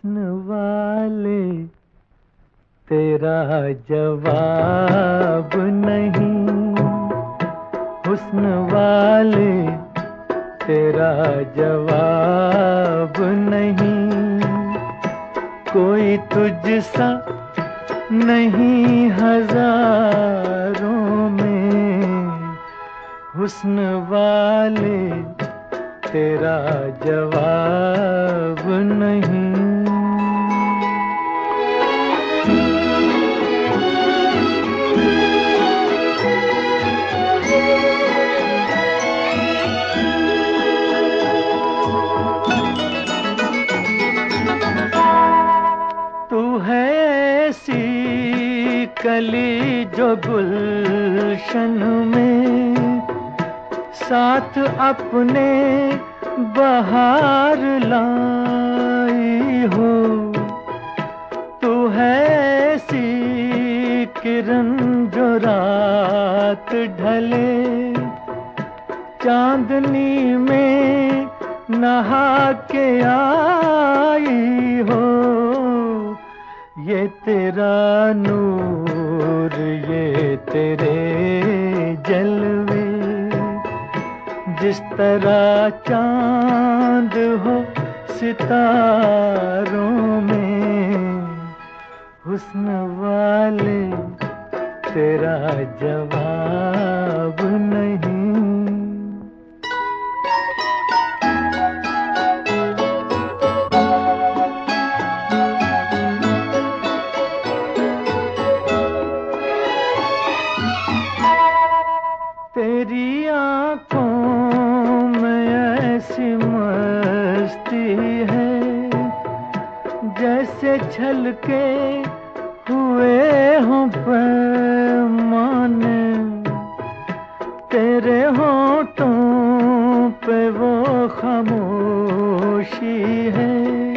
हुस्न वाले तेरा जवाब नहीं, हुस्न वाले तेरा जवाब नहीं, कोई तुझसा नहीं हजारों में, हुस्न वाले तेरा जवाब नहीं। तू है ऐसी कली जो गुलशन में साथ अपने बहार लाई हो, तू है ऐसी किरण जो रात ढले चांदनी में नहा के आई हो, ये तेरा नूर ये तेरे जलवे, जिस तरह चांद हो सितारों में, हुस्न वाले तेरा जवाब नहीं। तेरी आंखों में ऐसी मस्ती है जैसे छलके हुए हों पैमाने, तेरे होठों पे वो खामोशी है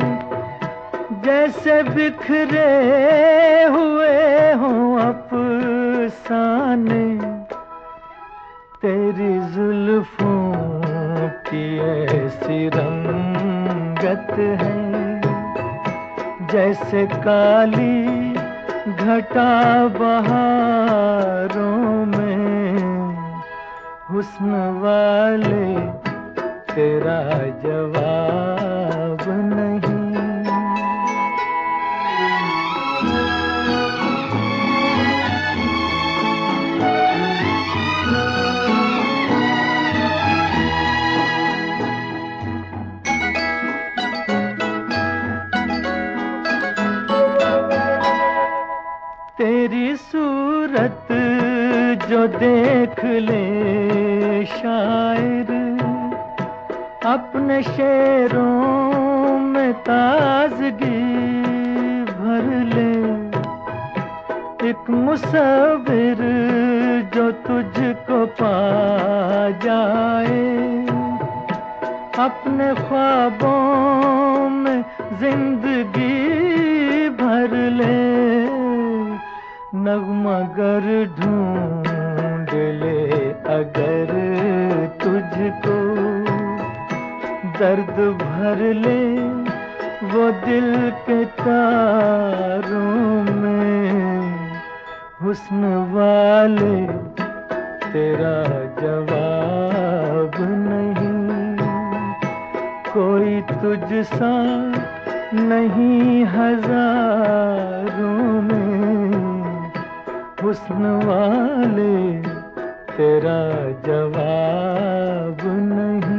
जैसे बिखरे हुए हों अफसाने, तेरी जुल्फों की ऐसी रंगत है जैसे काली घटा बहारों में, हुस्न वाले तेरा जवाब नहीं। तेरी सूरत जो देख ले शायर अपने शेरों में ताजगी भर ले, एक मुसव्विर जो तुझको पा जाए अपने ख्वाबों में जिंदगी भर ले, नगमा गर ढूंढ ले अगर तुझको, दर्द भर ले वो दिल के तारों में, हुस्न वाले तेरा जवाब नहीं, कोई तुझसा नहीं हजारों में, हुस्न वाले तेरा जवाब नहीं।